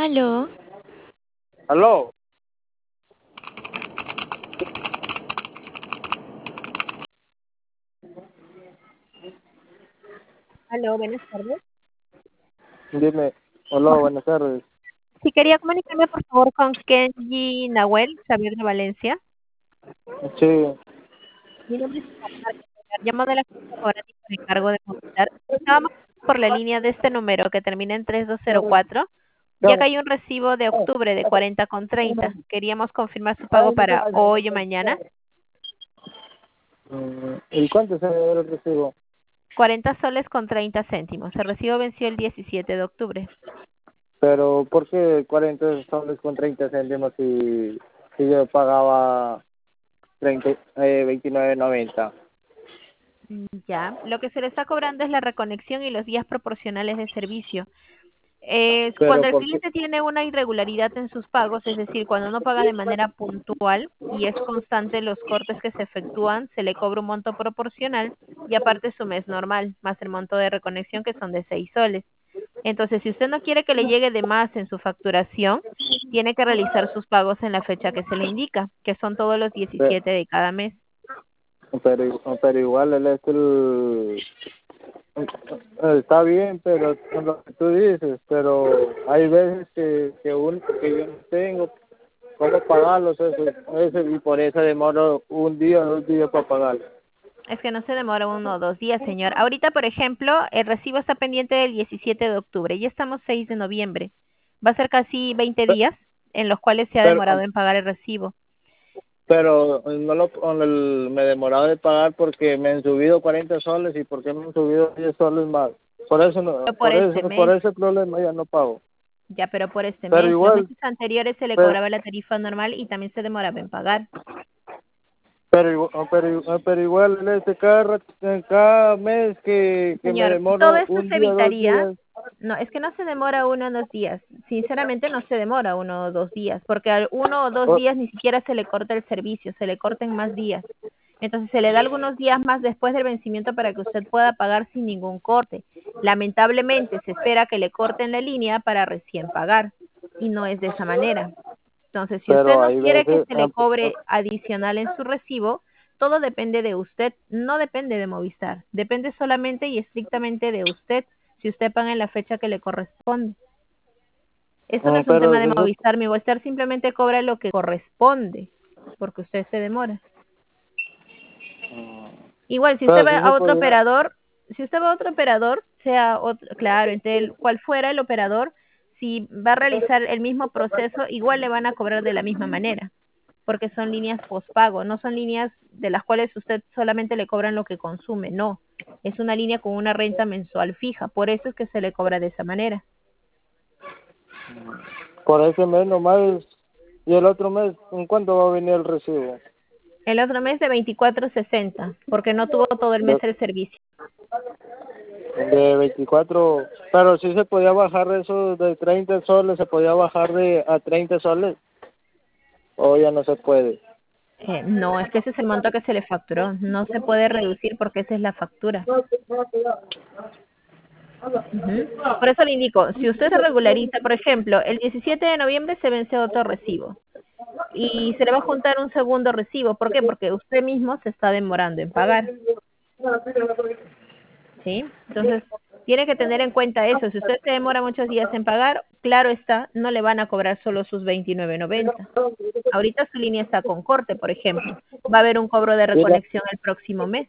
Aló. Aló. Aló, buenas tardes. Dime. Hola, buenas tardes. Si quería comunicarme, por favor, con Kenji Nahuel, Xavier de Valencia. Sí. Mi nombre es Omar, llamo de la Agencia Cooperativa de Cargo de Movilidad. Estábamos por la línea de este número que termina en 3204, ya que hay un recibo de octubre de 40,30. Queríamos confirmar su pago para hoy o mañana. ¿Y cuánto se debe el recibo? 40 soles con 30 céntimos. El recibo venció el 17 de octubre. Pero, ¿por qué 40 soles con 30 céntimos si yo pagaba 29.90? Ya, lo que se le está cobrando es la reconexión y los días proporcionales de servicio. Cuando Pero, el ¿por qué? cliente tiene una irregularidad en sus pagos, es decir, cuando no paga de manera puntual y es constante los cortes que se efectúan, se le cobra un monto proporcional y aparte su mes normal, más el monto de reconexión que son de 6 soles. Entonces, si usted no quiere que le llegue de más en su facturación, tiene que realizar sus pagos en la fecha que se le indica, que son todos los 17 de cada mes. Pero igual está bien, pero con lo que tú dices, pero hay veces que yo no tengo cómo pagarlos, y por eso demoro un día o 2 días para pagarlos. Es que no se demora 1 o 2 días, señor. Ahorita, por ejemplo, el recibo está pendiente del 17 de octubre. Ya estamos 6 de noviembre. Va a ser casi 20 días en los cuales se ha Pero, demorado en pagar el recibo. pero me he demorado de pagar porque me han subido 40 soles y porque me han subido 10 soles más. Por eso no, Pero por este por mes, ese problema ya no pago. ya, pero por este Pero mes. Los igual, meses anteriores se le pero, cobraba la tarifa normal y también se demoraba en pagar. pero igual en en cada mes que me Señor, todo demoro esto un se día, dos evitaría. días. No, es que no se demora 1 o 2 días. Sinceramente no se demora 1 o 2 días, porque al 1 o 2 días ni siquiera se le corta el servicio, se le cortan más días. Entonces se le da algunos días más después del vencimiento para que usted pueda pagar sin ningún corte. Lamentablemente se espera que le corten la línea para recién pagar y no es de esa manera. Entonces, si usted Pero no hay quiere que veces, se le cobre adicional en su recibo, todo depende de usted, no depende de Movistar, depende solamente y estrictamente de usted, si usted paga en la fecha que le corresponde. Esto no es un tema pero de Movistar, mi Movistar simplemente cobra lo que corresponde, porque usted se demora. Igual, si usted pero va sí se a otro podía. operador, si usted va a otro operador, sea otro, claro, entre cual fuera el operador, si va a realizar el mismo proceso, igual le van a cobrar de la misma manera, porque son líneas postpago, no son líneas de las cuales usted solamente le cobran lo que consume, no. Es una línea con una renta mensual fija, por eso es que se le cobra de esa manera. Por ese mes nomás. Y el otro mes, ¿en cuánto va a venir el recibo? El otro mes de 24.60, porque no tuvo todo el mes De, el servicio. de 24. Pero sí se podía bajar eso de 30 soles, se podía bajar a 30 soles. O ya no se puede. No, es que ese es el monto que se le facturó, no se puede reducir porque esa es la factura. Ujú. Por eso le indico, si usted se regulariza, por ejemplo, el 17 de noviembre se vence otro recibo y se le va a juntar un segundo recibo. ¿Por qué? Porque usted mismo se está demorando en pagar, ¿sí? Entonces, tiene que tener en cuenta eso. Si usted se demora muchos días en pagar, claro está, no le van a cobrar solo sus 29.90. Ahorita su línea está con corte, por ejemplo. Va a haber un cobro de ¿Y reconexión el próximo mes.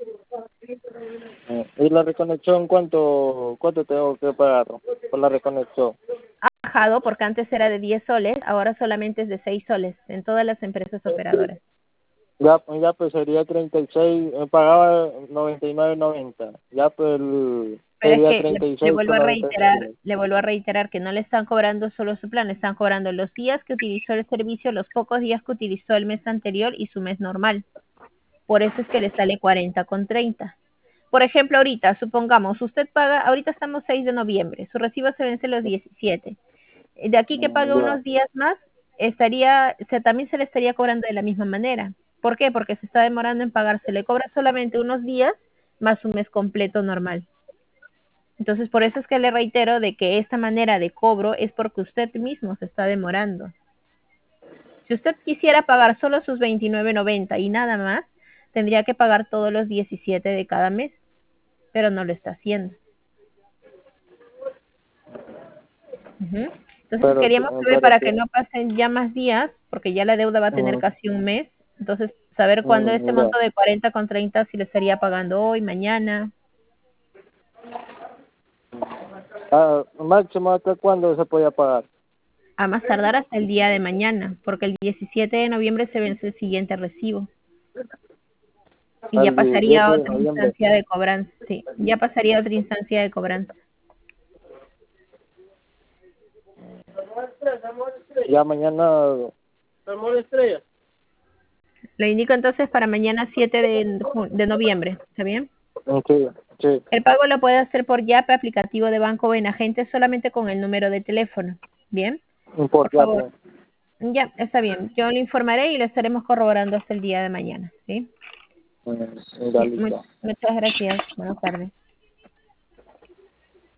y la reconexión cuánto tengo que pagar por la reconexión? Ha bajado porque antes era de 10 soles, ahora solamente es de 6 soles en todas las empresas operadoras. Ya pues sería 36, pagaba 99.90. Ya pues Pero es sería que treinta y le seis vuelvo con a noventa reiterar, céntimos. le vuelvo a reiterar que no le están cobrando solo su plan, le están cobrando los días que utilizó el servicio, los pocos días que utilizó el mes anterior y su mes normal. Por eso es que le sale 40,30. Por ejemplo, ahorita, supongamos, usted paga, ahorita estamos 6 de noviembre, su recibo se vence los 17. De aquí que pague Ya. unos días más, también se le estaría cobrando de la misma manera. ¿Por qué? Porque se está demorando en pagar, se le cobra solamente unos días más un mes completo normal. Entonces, por eso es que le reitero de que esta manera de cobro es porque usted mismo se está demorando. Si usted quisiera pagar solo sus 29.90 y nada más, tendría que pagar todos los 17 de cada mes, pero no lo está haciendo. Ujú. Entonces queríamos saber pero para que, que no pasen ya más días, porque ya la deuda va a tener casi un mes. Entonces, saber cuándo este ya. monto de 40,30 si le estaría pagando hoy, mañana. Máximo, ¿hasta cuándo se podía pagar? A más tardar hasta el día de mañana, porque el 17 de noviembre se vence el siguiente recibo. Y ya El pasaría 17 a de otra noviembre. instancia de cobranza. Sí, ya pasaría a otra instancia de cobranza. Ya mañana. Le indico entonces para mañana 7 de noviembre, ¿está bien? Sí, sí, El pago lo puede hacer por Yape, aplicativo de banco o en agente solamente con el número de teléfono. ¿Bien? Por importa, favor. pues. Ya, está bien. Yo le informaré y lo estaremos corroborando hasta el día de mañana. ¿Sí? Ya Bien, listo. muchas gracias. Buenas tardes.